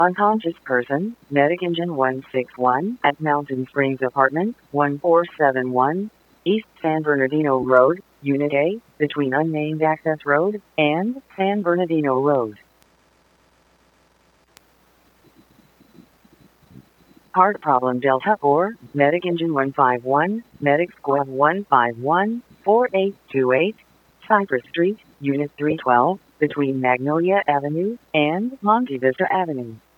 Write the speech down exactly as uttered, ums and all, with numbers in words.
Unconscious person, Medic Engine one six one, at Mountain Springs Apartment, one four seven one, East San Bernardino Road, Unit A, between Unnamed Access Road and San Bernardino Road. Heart problem Delta four, Medic Engine one five one, Medic Squad one five one, four eight two eight, Cypress Street, Unit three twelve, between Magnolia Avenue and Monte Vista Avenue.